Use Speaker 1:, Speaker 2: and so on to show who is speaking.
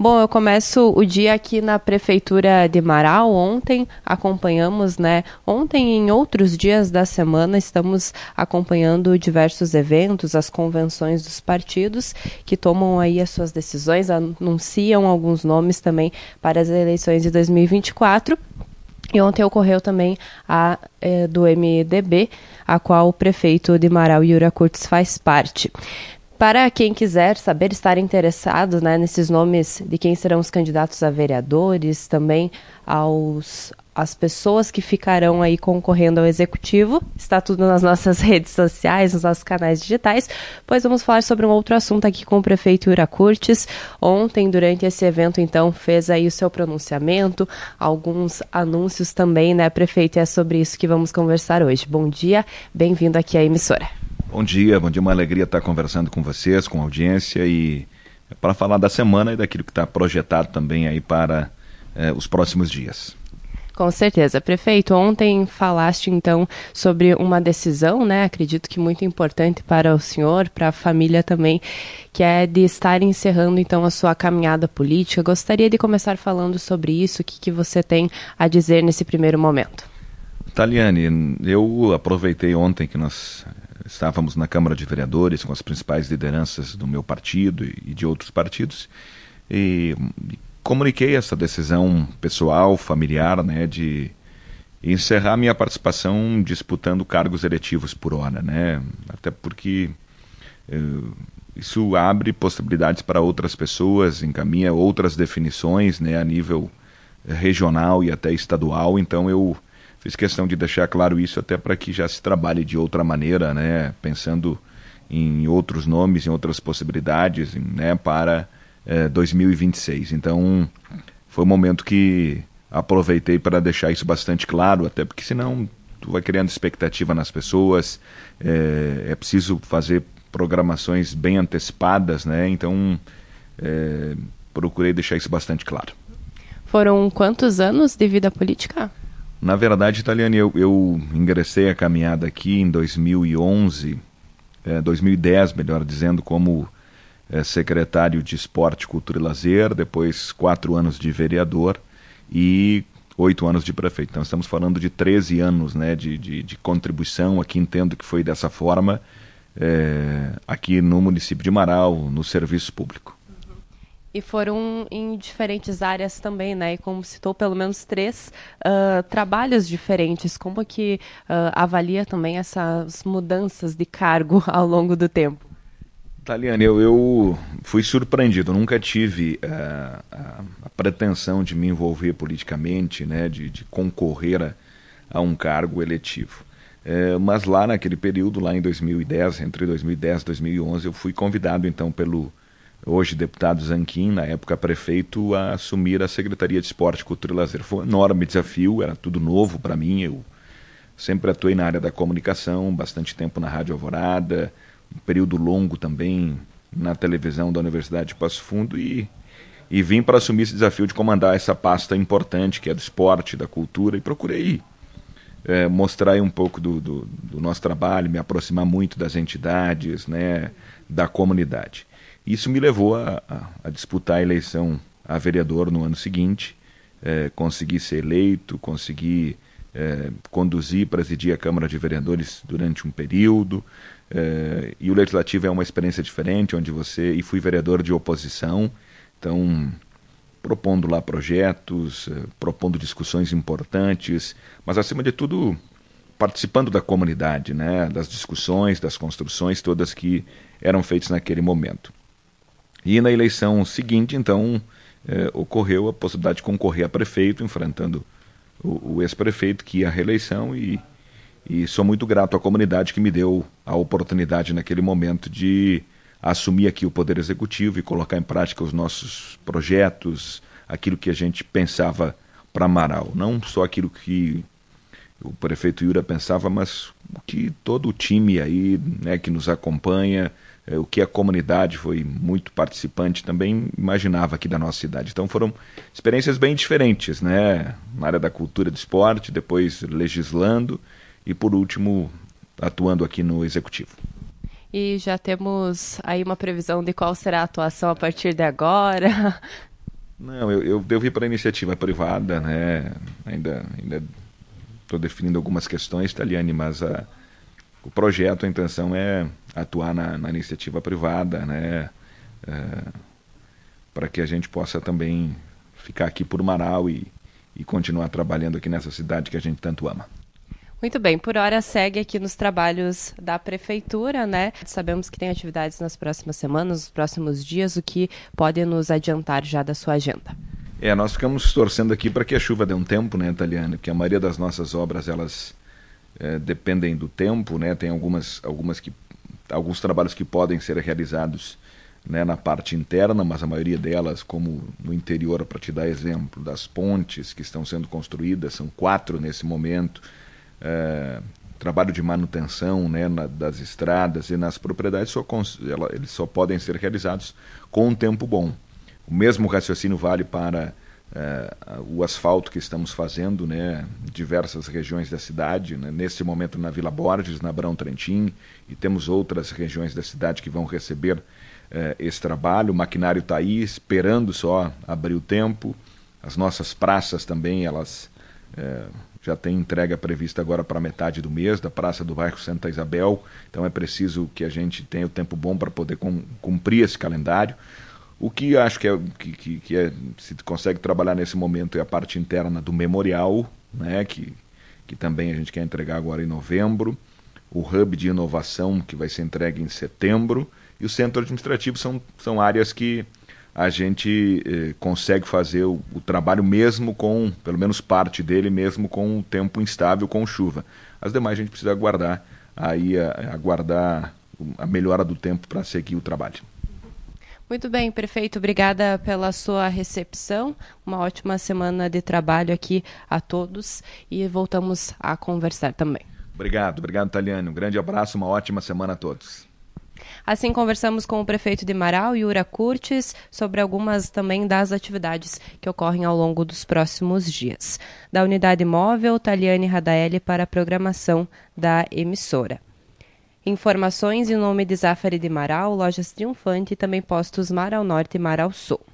Speaker 1: Bom, eu começo o dia aqui na Prefeitura de Marau. Ontem acompanhamos, ontem e em outros dias da semana estamos acompanhando diversos eventos, as convenções dos partidos que tomam aí as suas decisões, anunciam alguns nomes também para as eleições de 2024. E ontem ocorreu também a do MDB, a qual o prefeito de Marau, Yura Kurtz, faz parte. Para quem quiser saber, estar interessado nesses nomes de quem serão os candidatos a vereadores, também as pessoas que ficarão aí concorrendo ao executivo, está tudo nas nossas redes sociais, nos nossos canais digitais, pois vamos falar sobre um outro assunto aqui com o prefeito Yura Kurtz. Ontem, durante esse evento, então, fez aí o seu pronunciamento, alguns anúncios também, prefeito? É sobre isso que vamos conversar hoje. Bom dia, bem-vindo aqui à emissora.
Speaker 2: Bom dia, uma alegria estar conversando com vocês, com a audiência e para falar da semana e daquilo que está projetado também aí para os próximos dias.
Speaker 1: Com certeza. Prefeito, ontem falaste então sobre uma decisão, acredito que muito importante para o senhor, para a família também, que é de estar encerrando então a sua caminhada política. Gostaria de começar falando sobre isso, o que você tem a dizer nesse primeiro momento.
Speaker 2: Taliane, eu aproveitei ontem que nós estávamos na Câmara de Vereadores com as principais lideranças do meu partido e de outros partidos e comuniquei essa decisão pessoal, familiar, de encerrar minha participação disputando cargos eletivos por hora, até porque isso abre possibilidades para outras pessoas, encaminha outras definições, a nível regional e até estadual, então eu fiz questão de deixar claro isso até para que já se trabalhe de outra maneira, pensando em outros nomes, em outras possibilidades, para 2026. Então, foi um momento que aproveitei para deixar isso bastante claro, até porque senão tu vai criando expectativa nas pessoas, é preciso fazer programações bem antecipadas, então procurei deixar isso bastante claro.
Speaker 1: Foram quantos anos de vida política?
Speaker 2: Na verdade, Taliane, eu ingressei a caminhada aqui em 2011, 2010, melhor dizendo, como secretário de Esporte, Cultura e Lazer, depois 4 anos de vereador e 8 anos de prefeito. Então estamos falando de 13 anos de contribuição, aqui entendo que foi dessa forma, aqui no município de Marau, no serviço público.
Speaker 1: E foram em diferentes áreas também, E como citou, pelo menos 3 trabalhos diferentes. Como que avalia também essas mudanças de cargo ao longo do tempo?
Speaker 2: Taliane, eu fui surpreendido. Eu nunca tive a pretensão de me envolver politicamente, de concorrer a um cargo eletivo. Mas lá naquele período, lá em 2010, entre 2010 e 2011, eu fui convidado então pelo hoje deputado Zanquim, na época prefeito, a assumir a Secretaria de Esporte, Cultura e Lazer. Foi um enorme desafio, era tudo novo para mim, eu sempre atuei na área da comunicação, bastante tempo na Rádio Alvorada, um período longo também na televisão da Universidade de Passo Fundo e vim para assumir esse desafio de comandar essa pasta importante que é do esporte, da cultura, e procurei mostrar aí um pouco do nosso trabalho, me aproximar muito das entidades, da comunidade. Isso me levou a disputar a eleição a vereador no ano seguinte, consegui ser eleito, consegui conduzir, presidir a Câmara de Vereadores durante um período, e o Legislativo é uma experiência diferente, e fui vereador de oposição, então propondo lá projetos, propondo discussões importantes, mas acima de tudo participando da comunidade, das discussões, das construções todas que eram feitas naquele momento. E na eleição seguinte, então, ocorreu a possibilidade de concorrer a prefeito, enfrentando o ex-prefeito que ia à reeleição, e sou muito grato à comunidade que me deu a oportunidade naquele momento de assumir aqui o Poder Executivo e colocar em prática os nossos projetos, aquilo que a gente pensava para Marau. Não só aquilo que o prefeito Yura pensava, mas o que todo o time aí, que nos acompanha, o que a comunidade foi muito participante também imaginava aqui da nossa cidade. Então foram experiências bem diferentes, na área da cultura e do esporte, depois legislando e por último atuando aqui no Executivo.
Speaker 1: E já temos aí uma previsão de qual será a atuação a partir de agora?
Speaker 2: Não, eu devo ir para a iniciativa privada, né? Ainda estou definindo algumas questões, Taliane, mas o projeto, a intenção é atuar na iniciativa privada, né? Para que a gente possa também ficar aqui por Marau e continuar trabalhando aqui nessa cidade que a gente tanto ama.
Speaker 1: Muito bem, por hora segue aqui nos trabalhos da Prefeitura, né? Sabemos que tem atividades nas próximas semanas, nos próximos dias, o que pode nos adiantar já da sua agenda?
Speaker 2: Nós ficamos torcendo aqui para que a chuva dê um tempo, né, Taliane? Porque a maioria das nossas obras, elas dependem do tempo, né? Tem alguns trabalhos que podem ser realizados, né, na parte interna, mas a maioria delas, como no interior, para te dar exemplo, das pontes que estão sendo construídas, são 4 nesse momento, trabalho de manutenção, né, das estradas e nas propriedades, eles só podem ser realizados com um tempo bom. O mesmo raciocínio vale para o asfalto que estamos fazendo, né, em diversas regiões da cidade, né, nesse momento na Vila Borges, na Abrão Trentin, e temos outras regiões da cidade que vão receber esse trabalho. O maquinário está aí, esperando só abrir o tempo. As nossas praças também, elas já têm entrega prevista agora para metade do mês, da Praça do Bairro Santa Isabel, então é preciso que a gente tenha o tempo bom para poder cumprir esse calendário. O que acho que se consegue trabalhar nesse momento é a parte interna do memorial, né, que também a gente quer entregar agora em novembro, o hub de inovação que vai ser entregue em setembro, e o centro administrativo são áreas que a gente consegue fazer o trabalho mesmo com, pelo menos parte dele, mesmo com o tempo instável, com chuva. As demais a gente precisa aguardar a melhora do tempo para seguir o trabalho.
Speaker 1: Muito bem, prefeito, obrigada pela sua recepção, uma ótima semana de trabalho aqui a todos e voltamos a conversar também.
Speaker 2: Obrigado, Taliane, um grande abraço, uma ótima semana a todos.
Speaker 1: Assim, conversamos com o prefeito de Marau, Yura Curtis, sobre algumas também das atividades que ocorrem ao longo dos próximos dias. Da unidade móvel, Taliane Radaeli para a programação da emissora. Informações em nome de Zafari de Marau, Lojas Triunfante e também postos Marau Norte e Marau Sul.